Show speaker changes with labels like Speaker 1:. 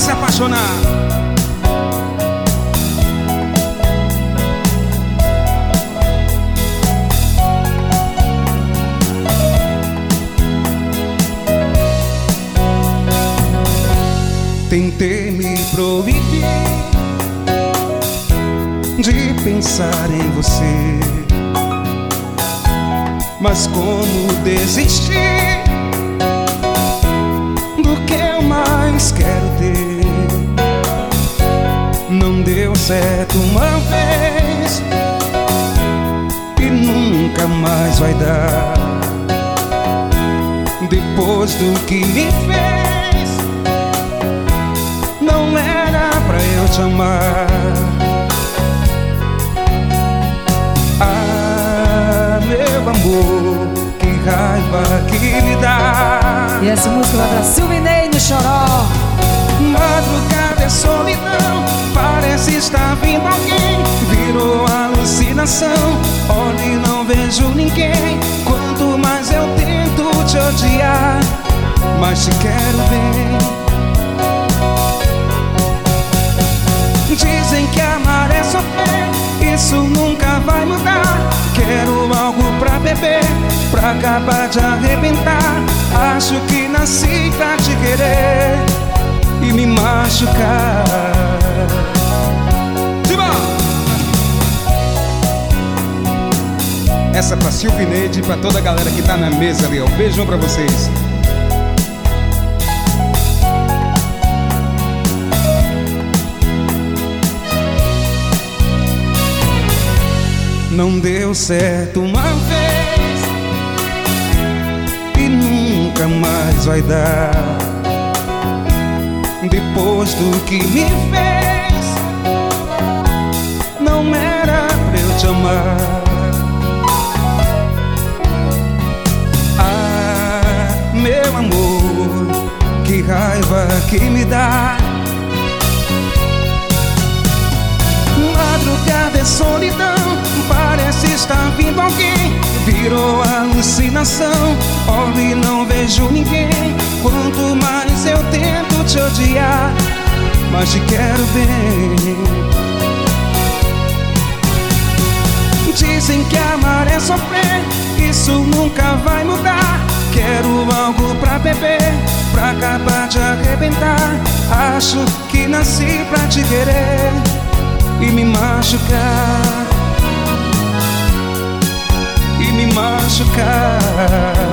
Speaker 1: se apaixonar. Tentei me proibir de pensar em você, mas como desistir do que eu mais quero ter? Não deu certo uma vez e nunca mais vai dar. Depois do que me fez, não era pra eu te amar. Ah, meu amor, que raiva que me dá.
Speaker 2: E essa música vai pra Silvinei no Choró.
Speaker 1: Madrugada é solidão, parece estar vindo alguém. Virou alucinação, olho e não vejo ninguém. Quanto mais eu tento te odiar, mais te quero bem. Dizem que amar é sofrer, isso nunca vai mudar. Quero algo pra beber, pra acabar de arrebentar. Acho que nasci pra te querer e me machucar. Simão! Essa pra Silvineide e pra toda a galera que tá na mesa ali, ó. Beijão pra vocês. Não deu certo uma vez e nunca mais vai dar. Depois do que me fez, não era pra eu te amar. Ah, meu amor, que raiva que me dá. Madrugada é solidão, parece estar vindo alguém. Virou alucinação, olho e não vejo ninguém. Quanto mais eu tento te odiar, mais te quero bem. Dizem que amar é sofrer, isso nunca vai mudar. Quero algo pra beber, pra acabar de arrebentar. Acho que nasci pra te querer e me machucar, e me machucar.